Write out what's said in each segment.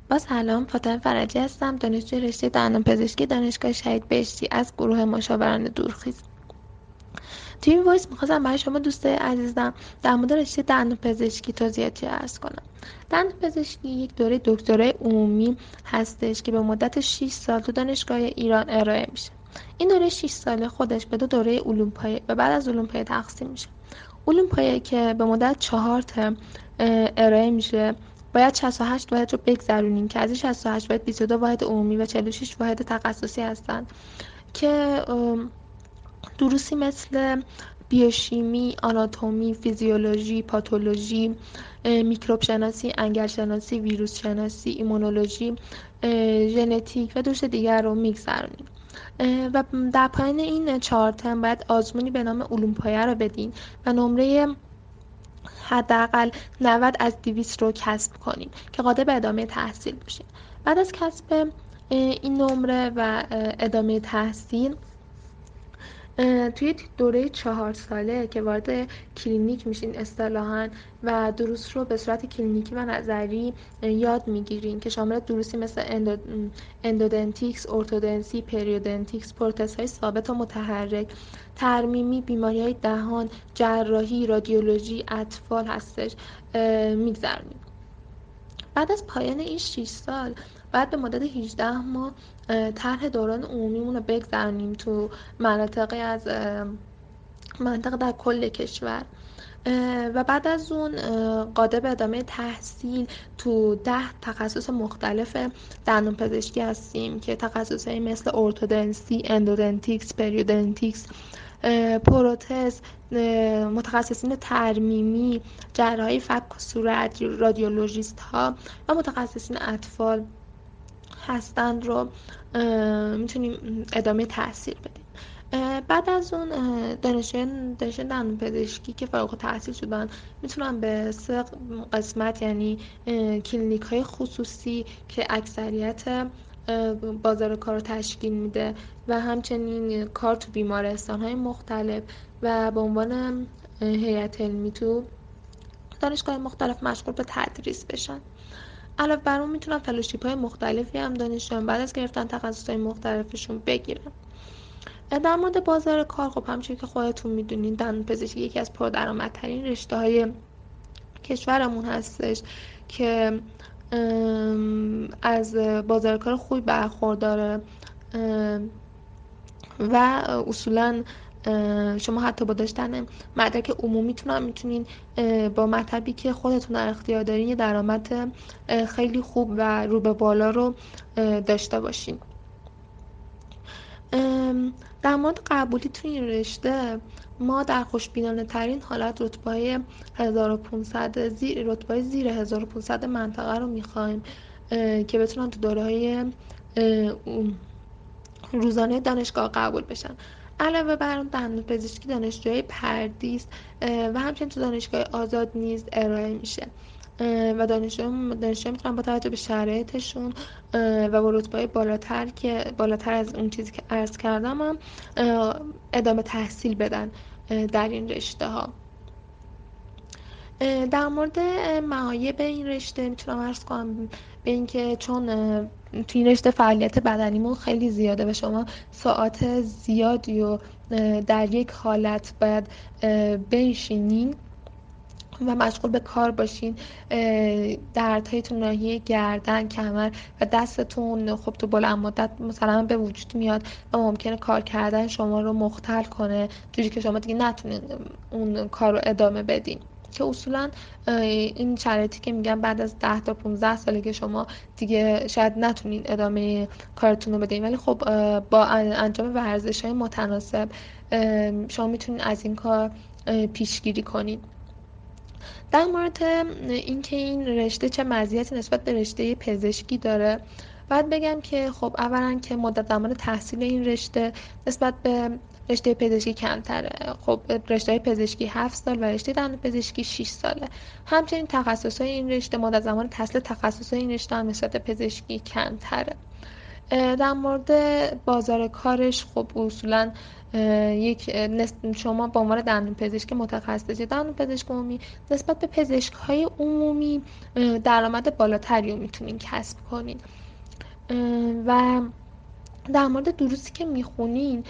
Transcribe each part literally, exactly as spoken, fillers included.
با سلام، فاطمه فرجی هستم، دانشجوی رشته دندانپزشکی دانشگاه شهید بهشتی از گروه مشاوران دورخیز. توی این وایس میخواستم برای شما دوستای عزیزم در مورد رشته دندانپزشکی توضیحاتی عرض کنم. دندانپزشکی یک دوره دکترای عمومی هستش که به مدت شش سال تو دانشگاه ایران ارائه میشه. این دوره شش ساله خودش به دو دوره علوم پایه و بعد از علوم پایه تقسیم میشه. علوم پایه که به مدت چهار ترم ارائه میشه، باید شصت و هشت واحد رو بگذرونیم که از این شصت و هشت واحد بیست و دو واحد عمومی و چهل و شش واحد تخصصی هستند که دروسی مثل بیوشیمی، آناتومی، فیزیولوژی، پاتولوژی، میکروب شناسی، انگل شناسی، ویروس شناسی، ایمونولوژی، ژنتیک و دروس دیگر رو میگذرونیم. و در پایان این چهار ترم باید آزمونی به نام علوم پایه رو بدین و نمره حداقل نود از دویست رو کسب کنیم که قادر به ادامه تحصیل باشیم. بعد از کسب این نمره و ادامه تحصیل توی دوره چهار ساله که وارد کلینیک میشین اصطلاحاً و دروس رو به صورت کلینیکی و نظری یاد میگیرین که شامل دروسی مثل اندو... اندودنتیکس، ارتودنسی، پریودنتیکس، پروتزهای ثابت و متحرک، ترمیمی، بیماری های دهان، جراحی، رادیولوژی، اطفال هستش میگذرونیم. بعد از پایان این شش سال بعد به مدت هجده ماه طرح دوران عمومیمون رو بگذرونیم تو مناطقی از مناطق در کل کشور و بعد از اون قادر به ادامه تحصیل تو ده تخصص مختلف دندانپزشکی هستیم که تخصصهایی مثل ارتودنسی، اندودنتیکس، پریودنتیکس، پروتز، متخصصین ترمیمی، جراحی فک و صورت، رادیولوژیست ها و متخصصین اطفال هستند رو میتونیم ادامه تحصیل بدیم. بعد از اون دانشجویان دانشجویان دندانپزشکی که فارغ التحصیل شدن میتونن به سه قسمت، یعنی کلینیک های خصوصی که اکثریت بازار کار رو تشکیل میده و همچنین کار تو بیمارستان های مختلف و به عنوان هیئت علمی تو دانشگاه مختلف مشغول به تدریس بشن. علاوه بر اون میتونن فلوشیپ های مختلفی هم دانشجویان بعد از گرفتن تخصص های مختلفشون بگیرن. در مورد بازار کار، خب همچنین که خودتون میدونین دندانپزشکی یکی از پردرآمدترین رشته های کشورمون هستش که از بازار کار خوبی برخورداره و اصولا شما حتی با داشتن مدرک عمومیتون هم میتونین با مطلبی که خودتون در اختیار دارین یه درآمد خیلی خوب و رو به بالا رو داشته باشین. در مورد قبولی تو این رشته ما در خوشبینانه ترین حالت رتبه‌های هزار و پانصد زیر رتبه زیر هزار و پانصد منطقه رو میخوایم که بتونن تو دوره‌های روزانه دانشگاه قبول بشن. علاوه بر اون دندانپزشکی دانشجوی پردیس و همچنین تو دانشگاه آزاد نیز ارائه میشه و دانشجویان دانشجویان میتونن با توجه به شرایطشون و با رتبه‌های بالاتر که بالاتر از اون چیزی که عرض کردم هم ادامه تحصیل بدن در این رشته ها. در مورد معایب این رشته میتونم عرض کنم به اینکه چون تو این رشته فعالیت بدنیمون خیلی زیاده و شما ساعات زیادی و در یک حالت باید بنشینین و مشغول به کار باشین، دردهای تو ناحیه گردن، کمر و دستتون خب تو بلند مدت مثلا به وجود میاد و ممکنه کار کردن شما رو مختل کنه جوری که شما دیگه نتونین اون کار رو ادامه بدین که اصولا این شرایطی که میگم بعد از ده تا پونزده ساله که شما دیگه شاید نتونین ادامه کارتون رو بدین، ولی خب با انجام ورزش‌های متناسب شما میتونین از این کار پیشگیری کنین. در مورد اینکه این رشته چه مزیتی نسبت به رشته پزشکی داره باید بگم که خب اولا که مدت زمان تحصیل این رشته نسبت به رشته پزشکی کمتره. خب رشته پزشکی هفت سال و رشته دندانپزشکی شش ساله. همچنین تخصصهای این رشته مدت زمان تحصیل تخصصهای این رشته هم نسبت به پزشکی کمتره. در مورد بازار کارش خب اصولا یک شما به عنوان دندون پزشک متخصص یا دندون پزشک عمومی نسبت به پزشک های عمومی درآمد بالاتری رو میتونین کسب کنین. و در مورد دروسی که میخونین،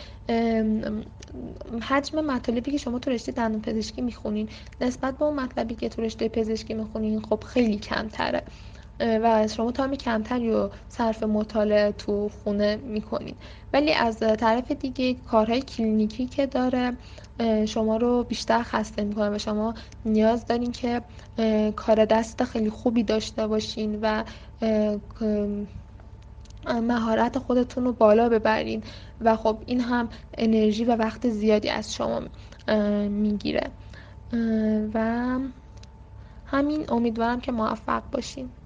حجم مطالبی که شما تو رشته دندون پزشکی میخونین نسبت به اون مطلبی که تو رشته پزشکی میخونین خب خیلی کمتره و شما تایم کمتری رو صرف مطالعه تو خونه میکنین، ولی از طرف دیگه کارهای کلینیکی که داره شما رو بیشتر خسته میکنه و شما نیاز دارین که کار دست خیلی خوبی داشته باشین و مهارت خودتون رو بالا ببرین و خب این هم انرژی و وقت زیادی از شما میگیره و همین. امیدوارم که موفق باشین.